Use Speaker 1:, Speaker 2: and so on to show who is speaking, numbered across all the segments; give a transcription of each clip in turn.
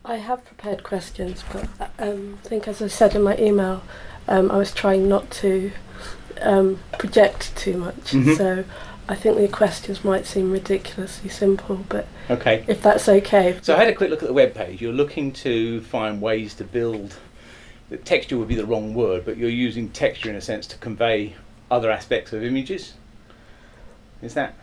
Speaker 1: I have prepared questions, but I think, as I said in my email, I was trying not to project too much.
Speaker 2: Mhm.
Speaker 1: So I think the questions might seem ridiculously simple, but
Speaker 2: Okay.
Speaker 1: if that's okay.
Speaker 2: So I had a quick look at the web page. You're looking to find ways to build. The texture would be the wrong word, but you're using texture in a sense to convey other aspects of images. Is that?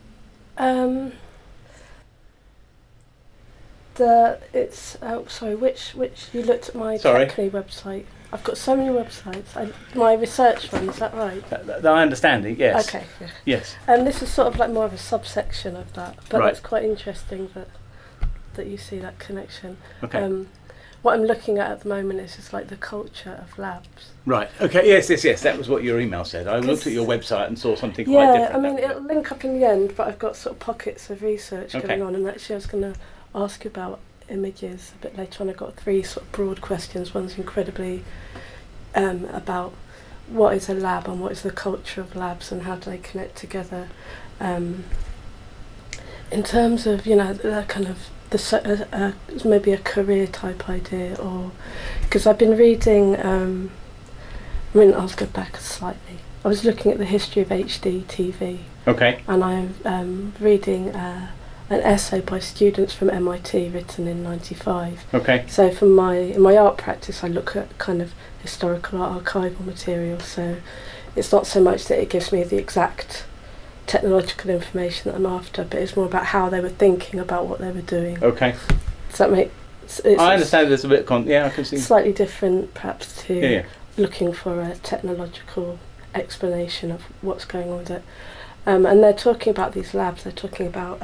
Speaker 1: Sorry, which you looked at my
Speaker 2: Sorry.
Speaker 1: Techly website. I've got so many websites. My research one, is that right?
Speaker 2: I understand it. Yes.
Speaker 1: Okay. Yeah.
Speaker 2: Yes.
Speaker 1: And this is sort of like more of a subsection of that, but
Speaker 2: Right.
Speaker 1: that's quite interesting that you see that connection.
Speaker 2: Okay.
Speaker 1: What I'm looking at the moment is just like the culture of labs.
Speaker 2: Right. Okay. Yes. That was what your email said. I looked at your website and saw something quite
Speaker 1: Yeah,
Speaker 2: different.
Speaker 1: I mean, it'll link up in the end, but I've got sort of pockets of research
Speaker 2: Okay.
Speaker 1: going on, and actually I was going to ask you about images a bit later on. I've got 3 sort of broad questions. One's incredibly about what is a lab and what is the culture of labs and how do they connect together. In terms of, the kind of maybe a career type idea, or because I've been reading, I'll go back slightly. I was looking at the history of HD TV,
Speaker 2: Okay.
Speaker 1: and I'm reading an essay by students from MIT written in '95.
Speaker 2: Okay.
Speaker 1: So in my art practice, I look at kind of historical art archival material. So it's not so much that it gives me the exact technological information that I'm after, but it's more about how they were thinking about what they were doing.
Speaker 2: Okay.
Speaker 1: Does that make?
Speaker 2: I understand. There's a bit of I can see.
Speaker 1: Slightly different, perhaps, to
Speaker 2: Yeah.
Speaker 1: looking for a technological explanation of what's going on with it. And they're talking about these labs. They're talking about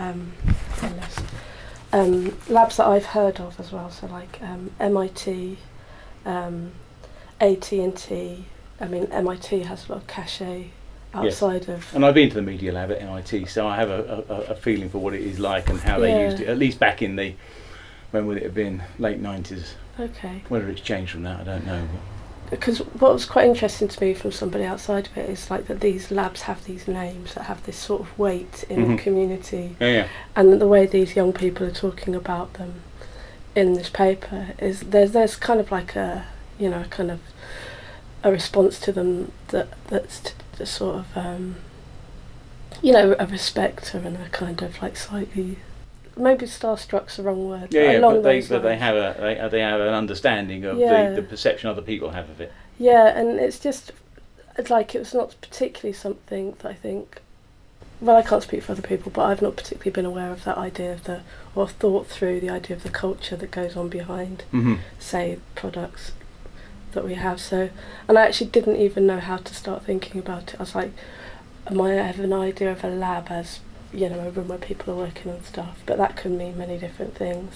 Speaker 1: labs that I've heard of as well. So like MIT, AT&T. I mean, MIT has a lot of cachet outside of.
Speaker 2: And I've been to the Media Lab at MIT, so I have a feeling for what it is like and how they used it. At least back in when would it have been? Late 90s.
Speaker 1: Okay.
Speaker 2: Whether it's changed from that, I don't know.
Speaker 1: Because what was quite interesting to me from somebody outside of it is like that these labs have these names that have this sort of weight in the community, and that the way these young people are talking about them in this paper is there's kind of like a kind of a response to them that's to sort of a respect and a kind of like slightly. Maybe starstruck's the wrong word.
Speaker 2: But they have an understanding of the perception other people have of it.
Speaker 1: Yeah, and it's just like it was not particularly something that I think. Well, I can't speak for other people, but I've not particularly been aware of that idea or thought through the idea of the culture that goes on behind, say, products that we have. So, and I actually didn't even know how to start thinking about it. I was like, I have an idea of a lab as a room where people are working on stuff, but that can mean many different things.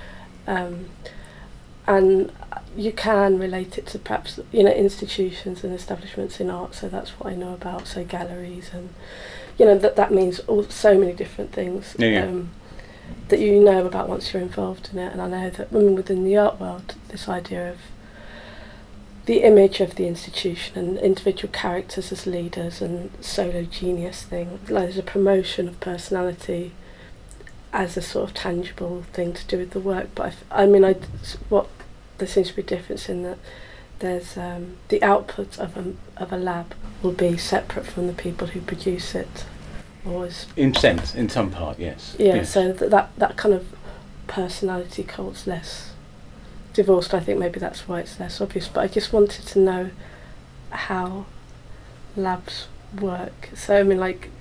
Speaker 1: And you can relate it to perhaps institutions and establishments in art. So that's what I know about. So galleries, and that means so many different things that you know about once you're involved in it. And I know that within the art world, this idea of the image of the institution and individual characters as leaders and solo genius thing, like there's a promotion of personality as a sort of tangible thing to do with the work. But there seems to be a difference in that there's the output of a lab will be separate from the people who produce it, or
Speaker 2: in some part, yes.
Speaker 1: So that kind of personality cult's less divorced. I think maybe that's why it's less obvious, but I just wanted to know how labs work. So I mean,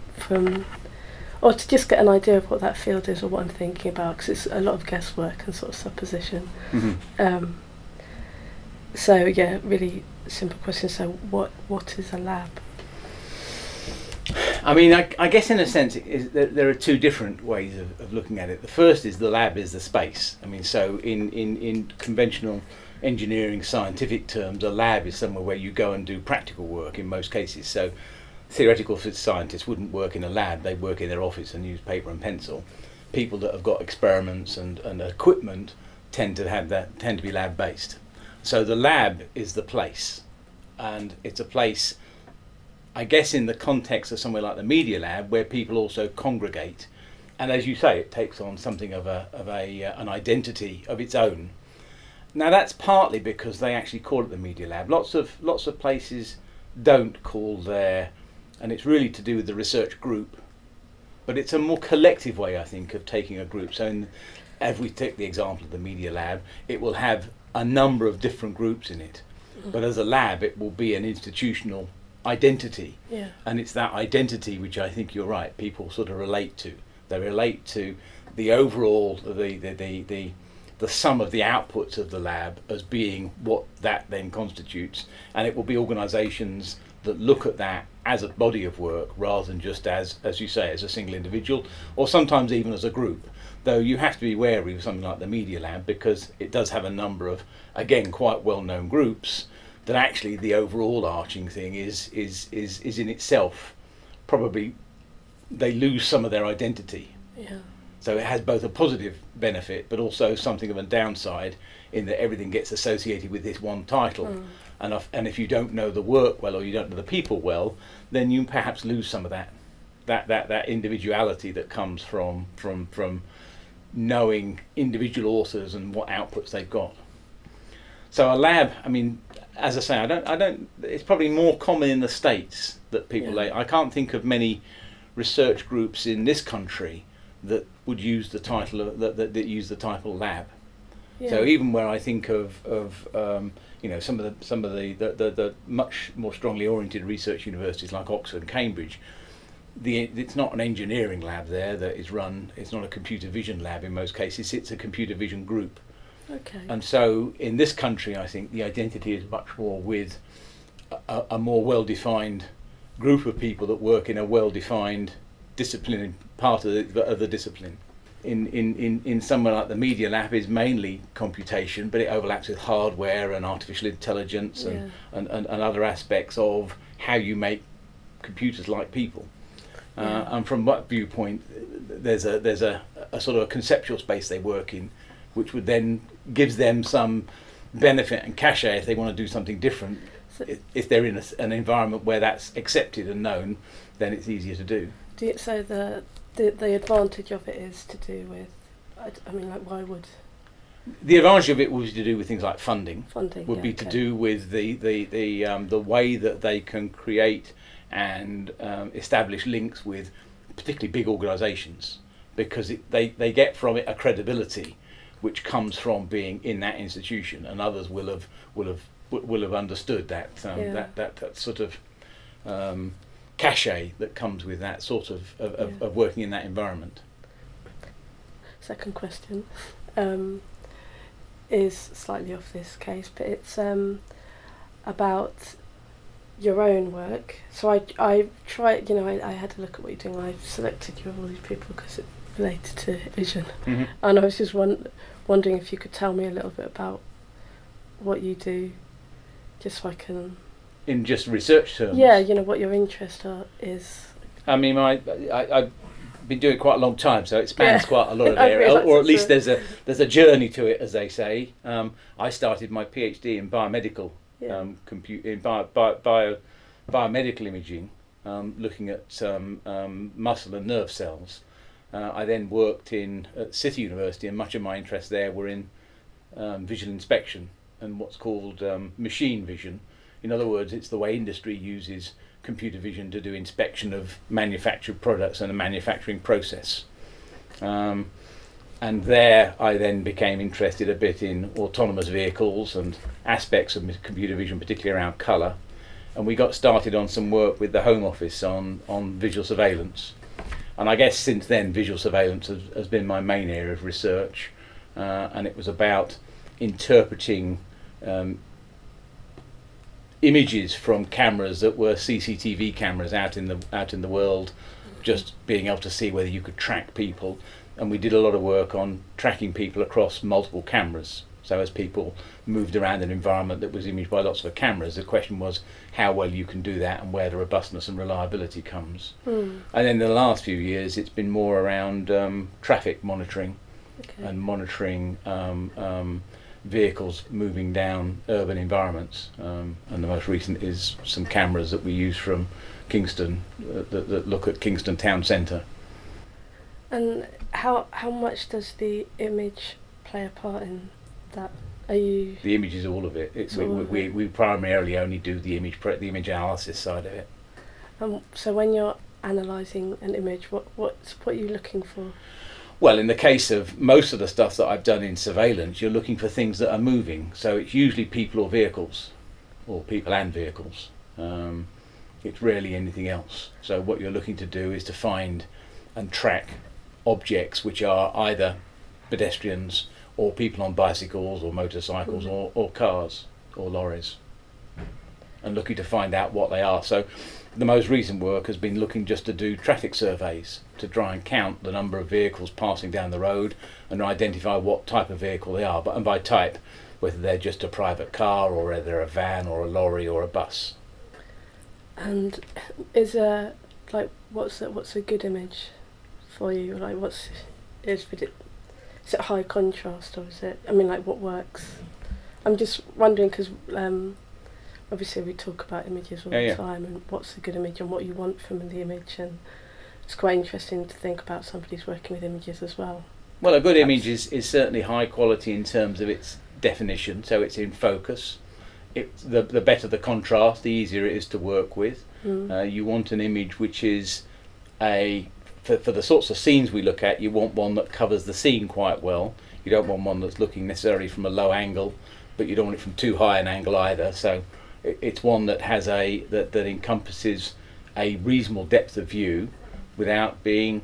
Speaker 1: or to just get an idea of what that field is or what I'm thinking about, because it's a lot of guesswork and sort of supposition. So yeah, really simple question. So what is a lab?
Speaker 2: I mean, I guess in a sense there are 2 different ways of looking at it. The first is the lab is the space. I mean, so in conventional engineering scientific terms, a lab is somewhere where you go and do practical work in most cases. So theoretical scientists wouldn't work in a lab, they work in their office and use paper and pencil. People that have got experiments and equipment tend to be lab based. So the lab is the place, and it's a place, I guess, in the context of somewhere like the Media Lab, where people also congregate and as you say, it takes on something of an identity of its own. Now that's partly because they actually call it the Media Lab. Lots of places don't call their, and it's really to do with the research group, but it's a more collective way, I think, of taking a group. So if we take the example of the Media Lab, it will have a number of different groups in it, but as a lab it will be an institutional identity, and it's that identity which I think you're right, people sort of relate to. They relate to the overall, the sum of the outputs of the lab as being what that then constitutes, and it will be organisations that look at that as a body of work rather than just as you say, as a single individual, or sometimes even as a group. Though you have to be wary of something like the Media Lab because it does have a number of, again, quite well-known groups that actually the overall arching thing is in itself probably they lose some of their identity.
Speaker 1: Yeah.
Speaker 2: So it has both a positive benefit, but also something of a downside in that everything gets associated with this one title. And if you don't know the work well or you don't know the people well, then you perhaps lose some of that individuality that comes from knowing individual authors and what outputs they've got. So a lab, I mean, as I say, I don't. It's probably more common in the States that people. I can't think of many research groups in this country that would use the title that use the title lab. So even where I think of some of the much more strongly oriented research universities like Oxford and Cambridge, it's not an engineering lab there that is run. It's not a computer vision lab in most cases. It's a computer vision group.
Speaker 1: Okay.
Speaker 2: And so in this country, I think the identity is much more with a more well-defined group of people that work in a well-defined discipline, part of the discipline. In somewhere like the Media Lab is mainly computation, but it overlaps with hardware and artificial intelligence and other aspects of how you make computers like people. And from what viewpoint, there's a sort of a conceptual space they work in, which would then gives them some benefit and cachet if they want to do something different. So if they're in an environment where that's accepted and known, then it's easier to do.
Speaker 1: So the advantage of it is to do with, I mean, like, why would?
Speaker 2: The advantage of it would be to do with things like funding. Would be
Speaker 1: to
Speaker 2: do with the way that they can create and establish links with particularly big organisations, because they get from it a credibility which comes from being in that institution, and others will have understood that that sort of cachet that comes with that sort of working in that environment.
Speaker 1: Second question is slightly off this case, but it's about your own work. So I tried, I had a look at what you're doing. I selected you of all these people because it related to vision, and I was just wondering if you could tell me a little bit about what you do, just so I can.
Speaker 2: In just research terms.
Speaker 1: Yeah, what your interest is.
Speaker 2: I mean, I've been doing it quite a long time, so it spans quite a lot of area, or at least there's a journey to it, as they say. I started my PhD in biomedical biomedical imaging, looking at muscle and nerve cells. I then worked at City University, and much of my interests there were in visual inspection and what's called machine vision. In other words, it's the way industry uses computer vision to do inspection of manufactured products and the manufacturing process. And there I then became interested a bit in autonomous vehicles and aspects of computer vision, particularly around colour. And we got started on some work with the Home Office on visual surveillance. And I guess since then visual surveillance has been my main area of research. And it was about interpreting images from cameras that were CCTV cameras out in the world, just being able to see whether you could track people. And we did a lot of work on tracking people across multiple cameras. So as people moved around an environment that was imaged by lots of cameras, the question was how well you can do that and where the robustness and reliability comes. And then in the last few years it's been more around traffic monitoring and monitoring vehicles moving down urban environments, and the most recent is some cameras that we use from Kingston that look at Kingston town centre.
Speaker 1: And how much does the image play a part in that? Are you...
Speaker 2: The image is all of it. We primarily only do the image analysis side of it.
Speaker 1: So when you're analysing an image, what are you looking for?
Speaker 2: Well, in the case of most of the stuff that I've done in surveillance, you're looking for things that are moving. So it's usually people or vehicles, or people and vehicles. It's rarely anything else. So what you're looking to do is to find and track objects which are either pedestrians or people on bicycles or motorcycles or cars or lorries, and looking to find out what they are. So the most recent work has been looking just to do traffic surveys to try and count the number of vehicles passing down the road and identify what type of vehicle they are, and by type, whether they're just a private car or whether they're a van or a lorry or a bus.
Speaker 1: And is there, like, what's a good image for you? Like, is it high contrast, or is it, I mean, like, what works? I'm just wondering because obviously we talk about images all the time, and what's a good image and what you want from the image, and it's quite interesting to think about somebody's working with images as well.
Speaker 2: Well, a good image is certainly high quality in terms of its definition, so it's in focus. The better the contrast, the easier it is to work with. You want an image which is for the sorts of scenes we look at, you want one that covers the scene quite well. You don't want one that's looking necessarily from a low angle, but you don't want it from too high an angle either. So it's one that has that encompasses a reasonable depth of view without being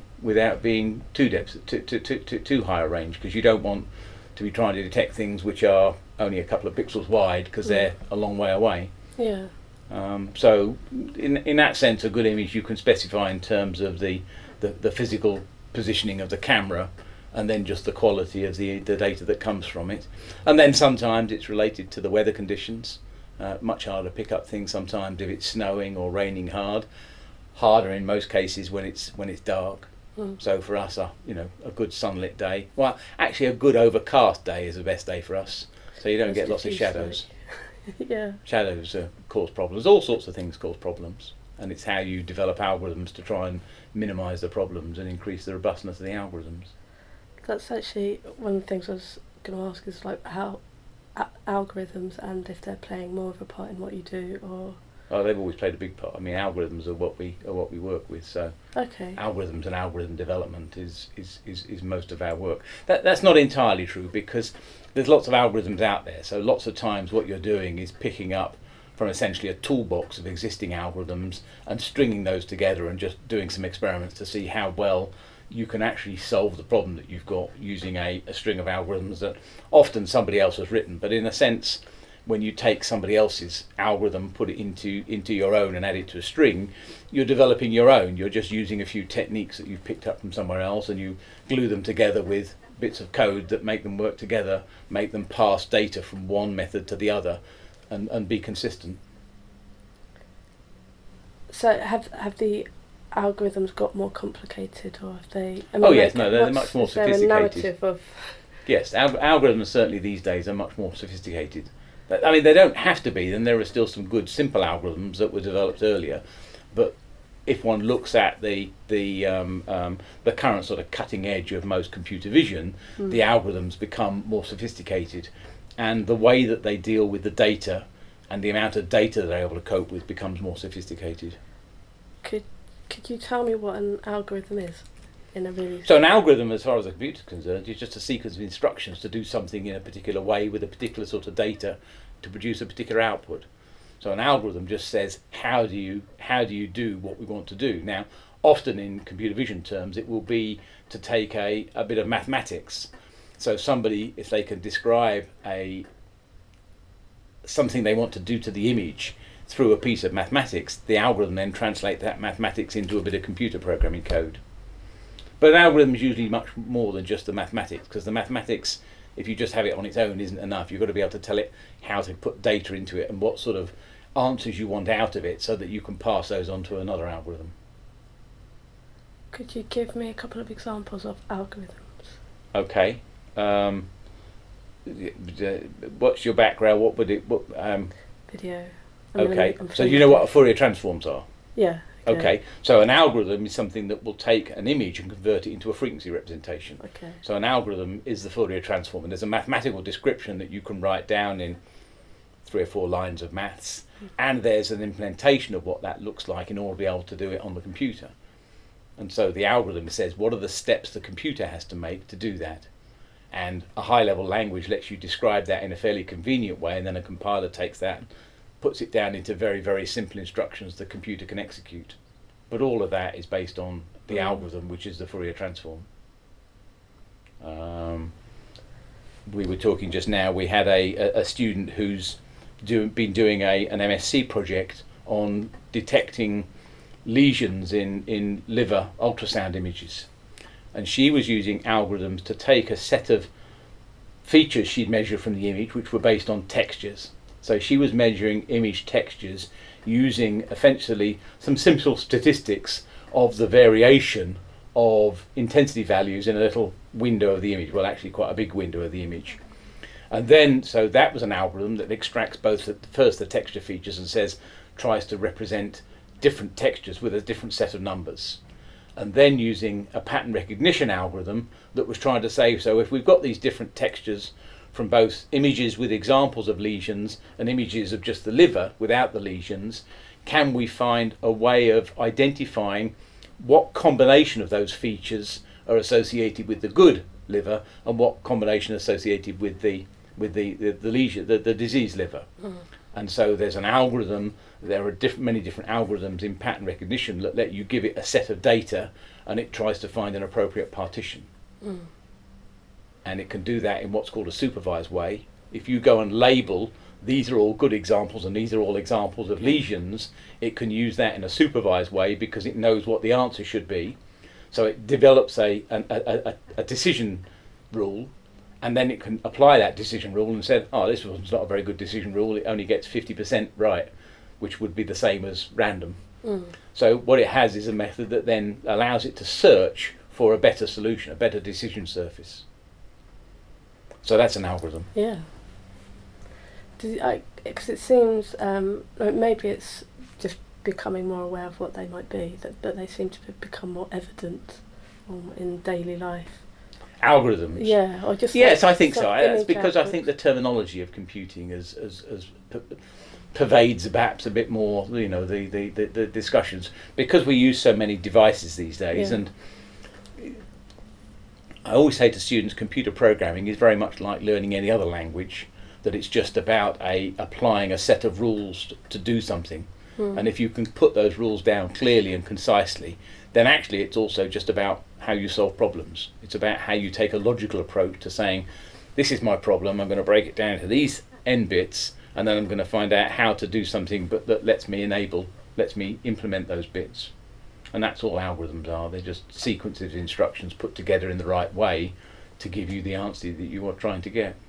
Speaker 2: too high a range, because you don't want to be trying to detect things which are only a couple of pixels wide because they're a long way away.
Speaker 1: Yeah.
Speaker 2: So in that sense, a good image you can specify in terms of the physical positioning of the camera, and then just the quality of the data that comes from it. And then sometimes it's related to the weather conditions. Much harder to pick up things sometimes if it's snowing or raining hard. Harder in most cases when it's dark. So for us, a good sunlit day. Well, actually, a good overcast day is the best day for us. So you don't get lots of shadows.
Speaker 1: Yeah.
Speaker 2: Shadows cause problems. All sorts of things cause problems, and it's how you develop algorithms to try and minimise the problems and increase the robustness of the algorithms.
Speaker 1: That's actually one of the things I was going to ask, is like how algorithms, and if they're playing more of a part in what you do, or...
Speaker 2: Oh, they've always played a big part. I mean, algorithms are what we work with. So algorithms and algorithm development is most of our work. That's not entirely true, because there's lots of algorithms out there. So lots of times what you're doing is picking up from essentially a toolbox of existing algorithms and stringing those together and just doing some experiments to see how well you can actually solve the problem that you've got using a string of algorithms that often somebody else has written. But in a sense, when you take somebody else's algorithm, put it into your own and add it to a string, you're developing your own. You're just using a few techniques that you've picked up from somewhere else, and you glue them together with bits of code that make them work together, make them pass data from one method to the other, and be consistent.
Speaker 1: So have the algorithms got more complicated, or have they...
Speaker 2: they're much more sophisticated.
Speaker 1: Is there a narrative of...
Speaker 2: Yes, algorithms certainly these days are much more sophisticated. I mean, they don't have to be, and there are still some good simple algorithms that were developed earlier, but if one looks at the current sort of cutting edge of most computer vision, the algorithms become more sophisticated, and the way that they deal with the data and the amount of data they're able to cope with becomes more sophisticated.
Speaker 1: Could you tell me what an algorithm is?
Speaker 2: So an algorithm, as far as the computer is concerned, is just a sequence of instructions to do something in a particular way with a particular sort of data to produce a particular output. So an algorithm just says, how do you do what we want to do? Now, often in computer vision terms, it will be to take a bit of mathematics. So somebody, if they can describe something they want to do to the image through a piece of mathematics, the algorithm then translates that mathematics into a bit of computer programming code. But an algorithm is usually much more than just the mathematics, because the mathematics, if you just have it on its own, isn't enough. You've got to be able to tell it how to put data into it and what sort of answers you want out of it so that you can pass those on to another algorithm.
Speaker 1: Could you give me a couple of examples of algorithms?
Speaker 2: Okay. What's your background? What would it...
Speaker 1: Video.
Speaker 2: Okay. So you know what Fourier transforms are?
Speaker 1: Yeah.
Speaker 2: Okay, so an algorithm is something that will take an image and convert it into a frequency representation.
Speaker 1: Okay.
Speaker 2: So an algorithm is the Fourier transform, and there's a mathematical description that you can write down in 3 or 4 lines of maths, and there's an implementation of what that looks like in order to be able to do it on the computer. And so the algorithm says what are the steps the computer has to make to do that. And a high-level language lets you describe that in a fairly convenient way, and then a compiler takes that and puts it down into very, very simple instructions the computer can execute. But all of that is based on the algorithm, which is the Fourier transform. We were talking just now, we had a student who's been doing an MSc project on detecting lesions in liver ultrasound images. And she was using algorithms to take a set of features she'd measured from the image, which were based on textures. So she was measuring image textures using essentially some simple statistics of the variation of intensity values in a little window of the image. Well, actually quite a big window of the image. And then, so that was an algorithm that extracts both first the texture features and tries to represent different textures with a different set of numbers. And then using a pattern recognition algorithm that was trying to say, so if we've got these different textures from both images with examples of lesions and images of just the liver without the lesions, can we find a way of identifying what combination of those features are associated with the good liver and what combination associated with the lesion, the diseased liver. And so there's an algorithm, there are many different algorithms in pattern recognition that let you give it a set of data and it tries to find an appropriate partition. And it can do that in what's called a supervised way. If you go and label, these are all good examples and these are all examples of lesions, it can use that in a supervised way because it knows what the answer should be. So it develops a decision rule, and then it can apply that decision rule and say, oh, this one's not a very good decision rule, it only gets 50% right, which would be the same as random. So what it has is a method that then allows it to search for a better solution, a better decision surface. So that's an algorithm.
Speaker 1: Yeah. Because it seems, maybe it's just becoming more aware of what they might be, but they seem to become more evident in daily life.
Speaker 2: Algorithms.
Speaker 1: Yeah, or just
Speaker 2: yes, I think so. That's because I think the terminology of computing as pervades perhaps a bit more, the discussions, because we use so many devices these days. And I always say to students, computer programming is very much like learning any other language, that it's just about applying a set of rules to do something. And if you can put those rules down clearly and concisely, then actually it's also just about how you solve problems. It's about how you take a logical approach to saying, this is my problem, I'm going to break it down to these n bits, and then I'm going to find out how to do something that lets me implement those bits. And that's all algorithms are. They're just sequences of instructions put together in the right way to give you the answer that you are trying to get.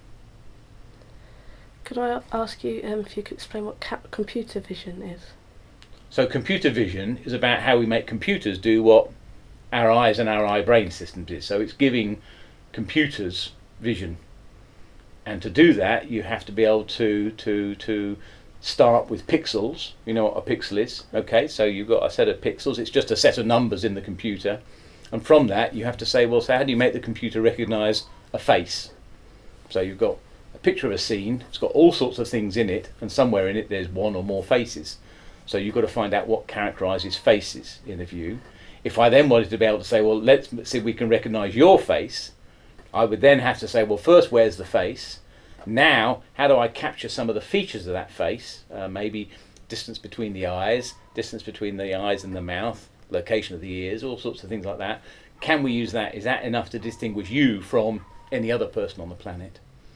Speaker 1: Could I ask you if you could explain what computer vision is?
Speaker 2: So computer vision is about how we make computers do what our eyes and our eye brain systems do. So it's giving computers vision. And to do that, you have to be able to start with pixels. You know what a pixel is? Okay, so you've got a set of pixels. It's just a set of numbers in the computer. And from that, you have to say, well, so how do you make the computer recognise a face? So you've got a picture of a scene. It's got all sorts of things in it, and somewhere in it there's one or more faces. So you've got to find out what characterises faces in a view. If I then wanted to be able to say, well, let's see if we can recognise your face, I would then have to say, well, first, where's the face? Now, how do I capture some of the features of that face? Maybe distance between the eyes and the mouth, location of the ears, all sorts of things like that. Can we use that? Is that enough to distinguish you from any other person on the planet?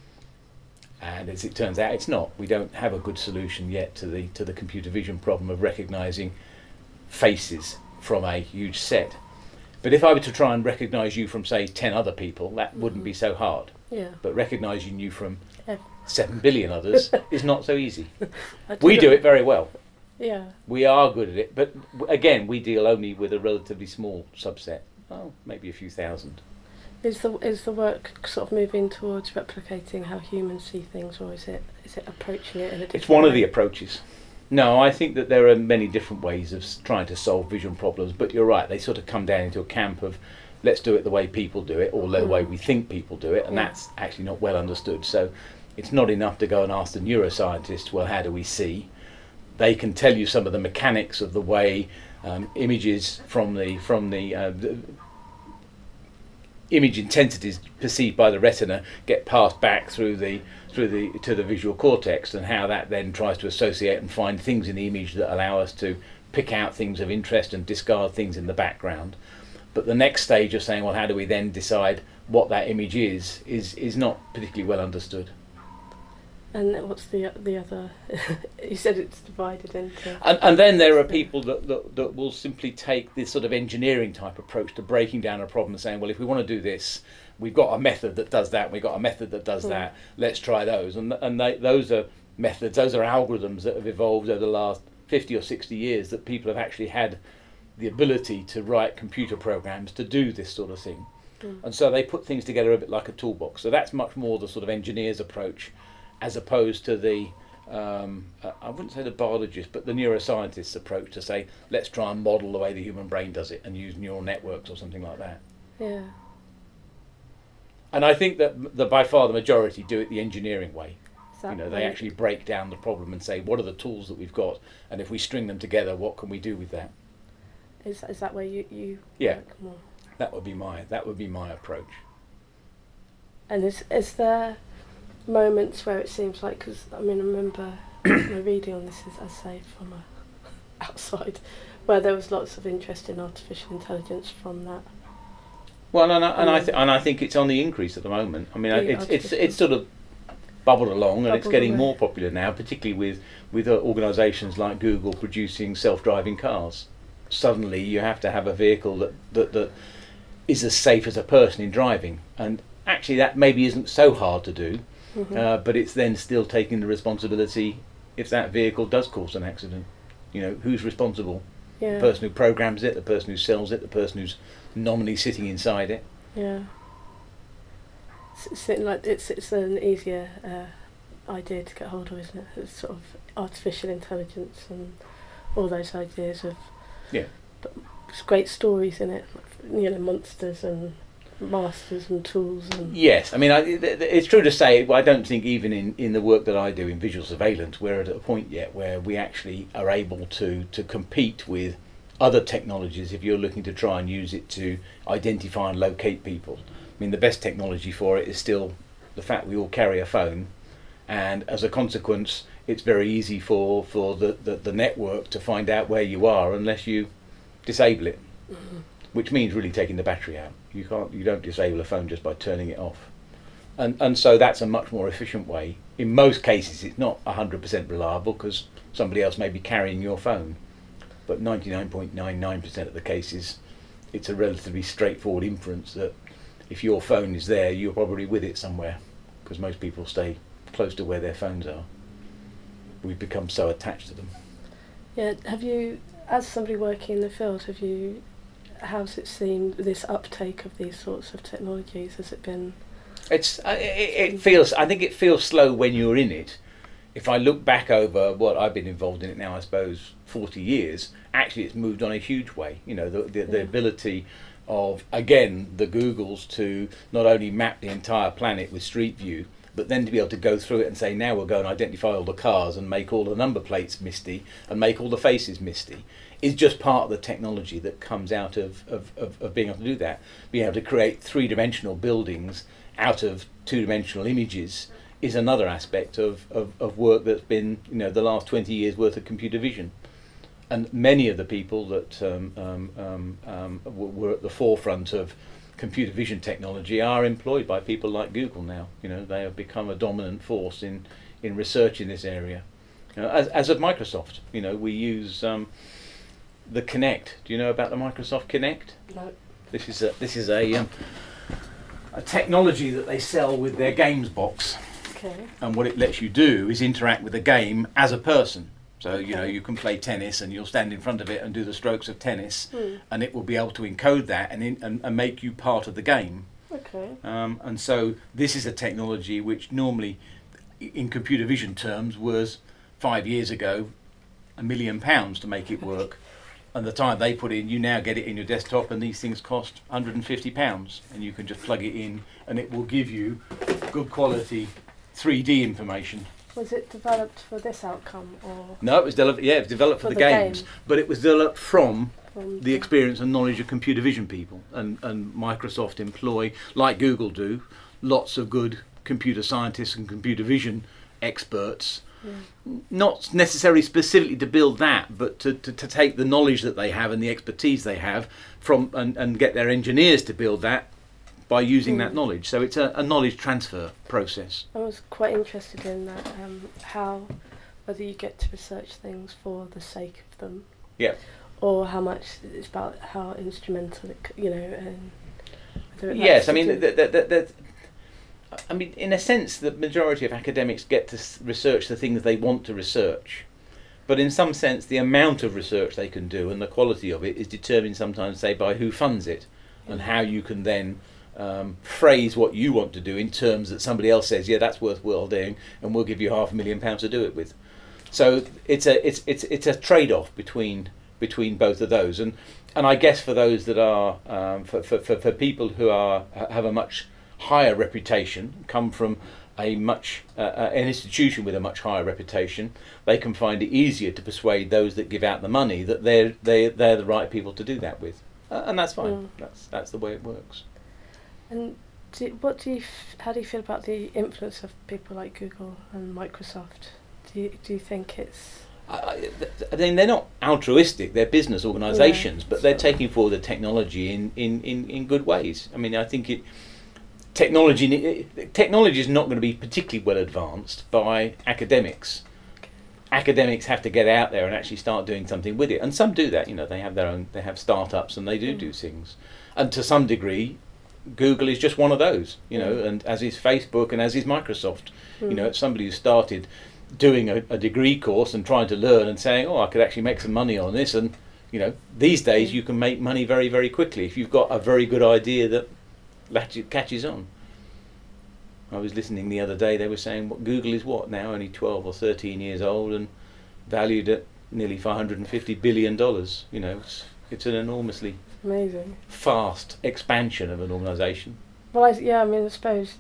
Speaker 2: And as it turns out, it's not. We don't have a good solution yet to the computer vision problem of recognising faces from a huge set. But if I were to try and recognise you from, say, 10 other people, that wouldn't be so hard.
Speaker 1: Yeah.
Speaker 2: But recognising you from 7 billion others is not so easy. We do it very well.
Speaker 1: Yeah.
Speaker 2: We are good at it, but again, we deal only with a relatively small subset. Oh, maybe a few thousand.
Speaker 1: Is the work sort of moving towards replicating how humans see things, or is it approaching it in a different way?
Speaker 2: It's one of the approaches. No, I think that there are many different ways of trying to solve vision problems, but you're right, they sort of come down into a camp of let's do it the way people do it, or the way we think people do it, and that's actually not well understood. So it's not enough to go and ask the neuroscientists, well, how do we see? They can tell you some of the mechanics of the way images from the image intensities perceived by the retina get passed back to the visual cortex, and how that then tries to associate and find things in the image that allow us to pick out things of interest and discard things in the background. But the next stage of saying, well, how do we then decide what that image is not particularly well understood.
Speaker 1: And what's the other? You said it's divided into.
Speaker 2: And then there are people that will simply take this sort of engineering type approach to breaking down a problem and saying, well, if we want to do this, we've got a method that does that, we've got a method that does that, let's try those. And those are methods, those are algorithms that have evolved over the last 50 or 60 years, that people have actually had the ability to write computer programs to do this sort of thing. And so they put things together a bit like a toolbox. So that's much more the sort of engineer's approach, as opposed to the, I wouldn't say the biologist, but the neuroscientist's approach to say, let's try and model the way the human brain does it and use neural networks or something like that.
Speaker 1: Yeah.
Speaker 2: And I think that by far the majority do it the engineering way. They actually break down the problem and say, what are the tools that we've got? And if we string them together, what can we do with that?
Speaker 1: Is that where you
Speaker 2: work more? That would be my approach.
Speaker 1: And is there moments where it seems like, because I remember my reading on this is, I say, from outside, where there was lots of interest in artificial intelligence from that.
Speaker 2: Well, and I think it's on the increase at the moment. I mean, it's sort of bubbled along, and it's getting more popular now, particularly with organisations like Google producing self-driving cars. Suddenly, you have to have a vehicle that is as safe as a person in driving, and actually that maybe isn't so hard to do. But it's then still taking the responsibility if that vehicle does cause an accident. Who's responsible? The person who programs it, the person who sells it, the person who's nominally sitting inside it.
Speaker 1: Yeah. It's an easier idea to get hold of, isn't it? It's sort of artificial intelligence and all those ideas of.
Speaker 2: Yeah.
Speaker 1: But it's great stories in it, monsters and masters and tools. And
Speaker 2: yes, I mean, it's true to say, I don't think even in the work that I do in visual surveillance, we're at a point yet where we actually are able to compete with other technologies if you're looking to try and use it to identify and locate people. I mean, the best technology for it is still the fact we all carry a phone, and as a consequence, it's very easy for the network to find out where you are unless you disable it. Which means really taking the battery out. You don't disable a phone just by turning it off. And so that's a much more efficient way. In most cases it's not 100% reliable because somebody else may be carrying your phone. But 99.99% of the cases it's a relatively straightforward inference that if your phone is there, you're probably with it somewhere, because most people stay close to where their phones are. We've become so attached to them.
Speaker 1: Yeah, have you, as somebody working in the field, how's it seemed, this uptake of these sorts of technologies? Has it been?
Speaker 2: I think it feels slow when you're in it. If I look back over what I've been involved in it now, I suppose 40 years, actually it's moved on a huge way. The ability of, again, the Googles to not only map the entire planet with Street View, but then to be able to go through it and say, now we'll go and identify all the cars and make all the number plates misty and make all the faces misty, is just part of the technology that comes out of being able to do that. Being able to create three-dimensional buildings out of two-dimensional images is another aspect of work that's been, the last 20 years worth of computer vision. And many of the people that were at the forefront of computer vision technology are employed by people like Google now. They have become a dominant force in research in this area. As of Microsoft, we use the Kinect. Do you know about the Microsoft Kinect?
Speaker 1: No.
Speaker 2: This is a technology that they sell with their games box.
Speaker 1: Okay. And
Speaker 2: what it lets you do is interact with the game as a person. So, you can play tennis and you'll stand in front of it and do the strokes of tennis, and it will be able to encode that and make you part of the game.
Speaker 1: Okay.
Speaker 2: And so this is a technology which normally, in computer vision terms, was 5 years ago £1 million to make it work. And the time they put in, you now get it in your desktop, and these things cost £150, and you can just plug it in, and it will give you good quality 3D information.
Speaker 1: Was it developed for this outcome, or?
Speaker 2: No, it was developed. Yeah, it was developed for the games, but it was developed from the experience and knowledge of computer vision people, and Microsoft employ, like Google do, lots of good computer scientists and computer vision experts. Yeah. Not necessarily specifically to build that, but to take the knowledge that they have and the expertise they have from and get their engineers to build that by using that knowledge. So it's a knowledge transfer process.
Speaker 1: I was quite interested in that, whether you get to research things for the sake of them, or how much it's about how instrumental it, and
Speaker 2: yes, I mean I mean, in a sense, the majority of academics get to research the things they want to research. But in some sense, the amount of research they can do and the quality of it is determined sometimes, say, by who funds it and how you can then phrase what you want to do in terms that somebody else says, yeah, that's worthwhile doing, and we'll give you £500,000 to do it with. So it's a trade-off between both of those. And I guess for those that are, for people who have a much higher reputation, come from an institution with a much higher reputation, they can find it easier to persuade those that give out the money that they're the right people to do that with, and that's fine. That's the way it works.
Speaker 1: And how do you feel about the influence of people like Google and Microsoft? Do you think it's?
Speaker 2: I mean, they're not altruistic; they're business organisations, but they're taking forward the technology in good ways. I mean, I think technology is not going to be particularly well advanced by academics. Academics have to get out there and actually start doing something with it, and some do that. They have startups and they do things, and to some degree, Google is just one of those. And as is Facebook and as is Microsoft. It's somebody who started doing a degree course and trying to learn and saying, I could actually make some money on this, and these days you can make money very, very quickly if you've got a very good idea that catches on. I was listening the other day, they were saying Google is now only 12 or 13 years old and valued at nearly $550 billion. It's an enormously
Speaker 1: amazing
Speaker 2: fast expansion of an organisation.
Speaker 1: Well, I suppose,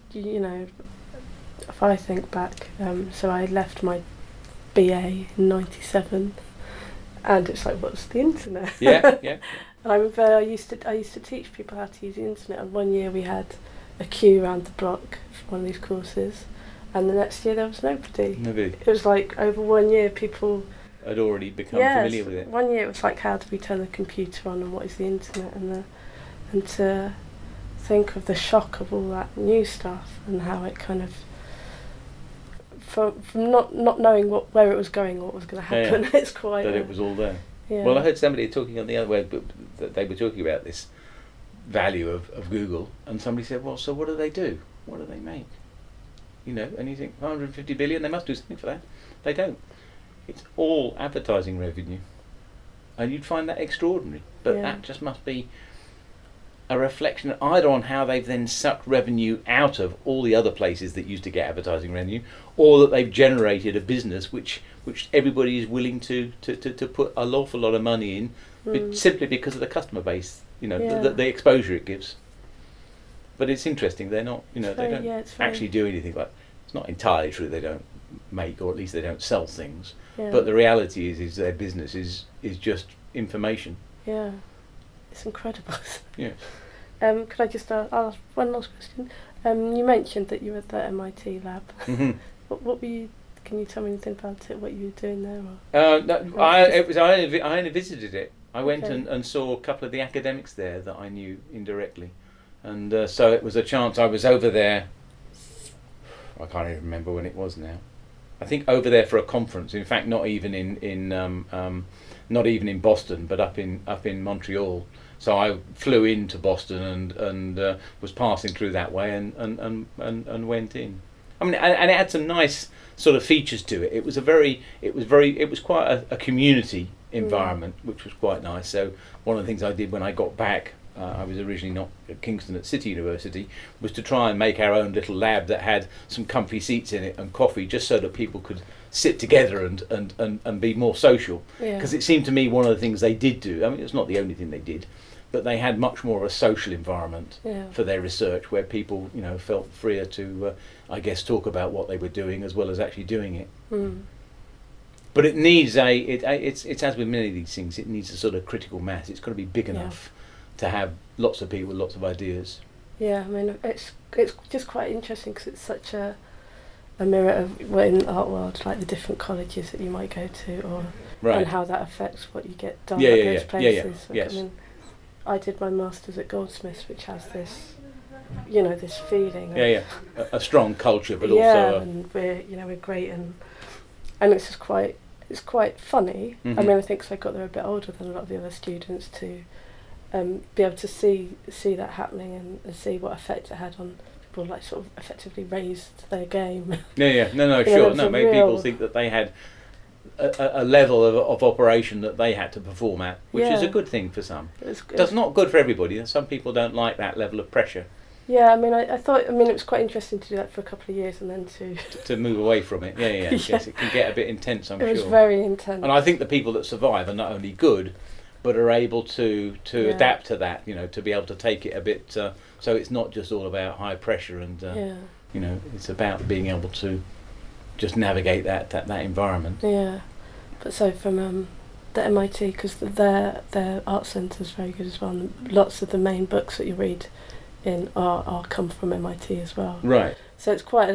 Speaker 1: if I think back, so I left my BA in 97, and it's like, what's the internet?
Speaker 2: Yeah.
Speaker 1: And I remember I used to teach people how to use the internet, and one year we had a queue around the block for one of these courses, and the next year there was nobody. It was like over 1 year people
Speaker 2: had already become familiar with it.
Speaker 1: 1 year it was like, how do we turn the computer on and what is the internet, and to think of the shock of all that new stuff and how it kind of from not knowing where it was going or what was going to happen. It's quite
Speaker 2: that it was all there.
Speaker 1: Yeah.
Speaker 2: Well, I heard somebody talking on the other way, that they were talking about this value of Google, and somebody said, well, so what do they do? What do they make? And you think, 150 billion, they must do something for that. They don't. It's all advertising revenue. And you'd find that extraordinary. But that just must be a reflection either on how they've then sucked revenue out of all the other places that used to get advertising revenue, or that they've generated a business which everybody is willing to put an awful lot of money in, but simply because of the customer base, the exposure it gives. But it's interesting, they're not, they don't actually do anything like. It's not entirely true they don't make, or at least they don't sell things. Yeah. But the reality is their business is just information.
Speaker 1: Yeah, it's incredible.
Speaker 2: Yeah.
Speaker 1: Could I just ask one last question? You mentioned that you were at the MIT lab. Mm-hmm. What were you? Can you tell me anything about it? What you were doing there?
Speaker 2: I only visited it. I went and saw a couple of the academics there that I knew indirectly, and so it was a chance. I was over there. I can't even remember when it was now. I think over there for a conference. In fact, not even in Boston, but up in Montreal. So I flew into Boston and was passing through that way and went in. I mean, and it had some nice sort of features to it. It was quite a community environment, which was quite nice. So one of the things I did when I got back I was originally not at Kingston at City University, was to try and make our own little lab that had some comfy seats in it and coffee, just so that people could sit together and be more social. Because it seemed to me one of the things they did do, I mean, it's not the only thing they did, but they had much more of a social environment for their research, where people, you know, felt freer to, I guess, talk about what they were doing as well as actually doing it. But it needs it's as with many of these things, it needs a sort of critical mass. It's got to be big enough to have lots of people with lots of ideas.
Speaker 1: Yeah, I mean, it's just quite interesting because it's such a mirror of, well, in the art world, like the different colleges that you might go to, or and how that affects what you get done at those places. Like, I mean, I did my masters at Goldsmiths, which has this, you know, this feeling.
Speaker 2: A strong culture, but
Speaker 1: also. And we're great, and it's just quite funny. I mean, I think 'cause I got there a bit older than a lot of the other students to be able to see that happening and see what effect it had on people, like sort of effectively raised their game.
Speaker 2: Maybe people think that they had a level of operation that they had to perform at, which is a good thing for some. That's not good for everybody. Some people don't like that level of pressure.
Speaker 1: Yeah, I mean, I thought, it was quite interesting to do that for a couple of years and then
Speaker 2: to move away from it. Yes, it can get a bit intense, I'm sure.
Speaker 1: It was very intense.
Speaker 2: And I think the people that survive are not only good, but are able to adapt to that, you know, to be able to take it a bit, so it's not just all about high pressure and, you know, it's about being able to just navigate that environment.
Speaker 1: Yeah, but so from the MIT, because their art centre is very good as well, and lots of the main books that you read in art come from MIT as well.
Speaker 2: Right.
Speaker 1: So it's quite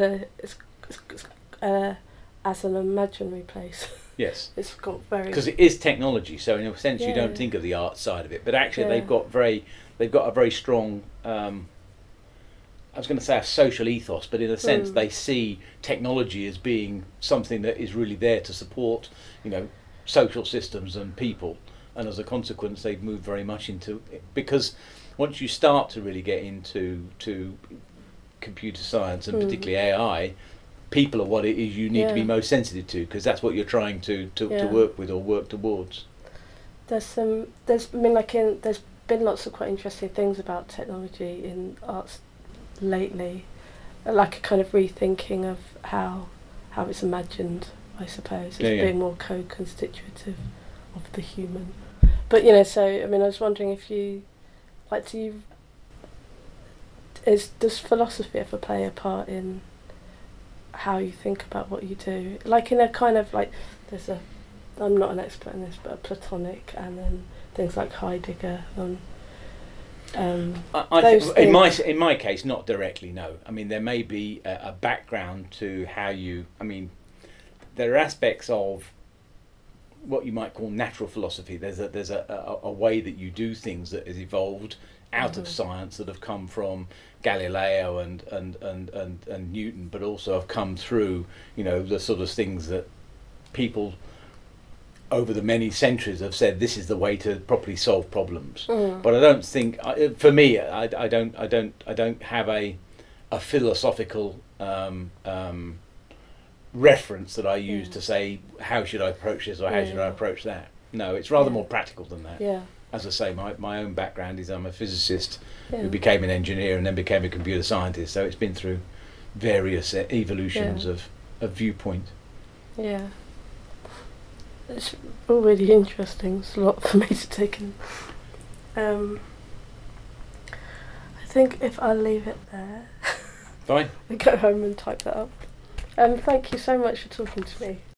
Speaker 1: as an imaginary place.
Speaker 2: Yes.
Speaker 1: It's got very...
Speaker 2: Because it is technology, so in a sense you don't think of the art side of it, but actually they've got a very strong, I was going to say a social ethos, but in a sense they see technology as being something that is really there to support, you know, social systems and people, and as a consequence they've moved very much into it, because once you start to really get into computer science and particularly AI, people are what it is you need to be most sensitive to, because that's what you're trying to work with or work towards. There's
Speaker 1: been lots of quite interesting things about technology in arts lately, like a kind of rethinking of how it's imagined, I suppose. It's being more co-constitutive of the human. But, you know, so, I mean, I was wondering if you, like, does philosophy ever play a part in how you think about what you do? Like, in a kind of, like, I'm not an expert in this, but a Platonic, and then things like Heidegger,
Speaker 2: in my case, not directly, no. I mean, there may be a background to how you... I mean, there are aspects of what you might call natural philosophy. There's a way that you do things that has evolved out of science, that have come from Galileo and Newton, but also have come through, you know, the sort of things that people over the many centuries have said this is the way to properly solve problems. But I don't think, for me, I don't have a philosophical reference that I use to say how should I approach this or how should I approach that. No, it's rather more practical than that.
Speaker 1: Yeah.
Speaker 2: As I say, my own background is I'm a physicist who became an engineer and then became a computer scientist, so it's been through various evolutions of viewpoint.
Speaker 1: Yeah. It's all really interesting. It's a lot for me to take in. I think if I leave it there...
Speaker 2: Fine.
Speaker 1: and go home and type that up. Thank you so much for talking to me.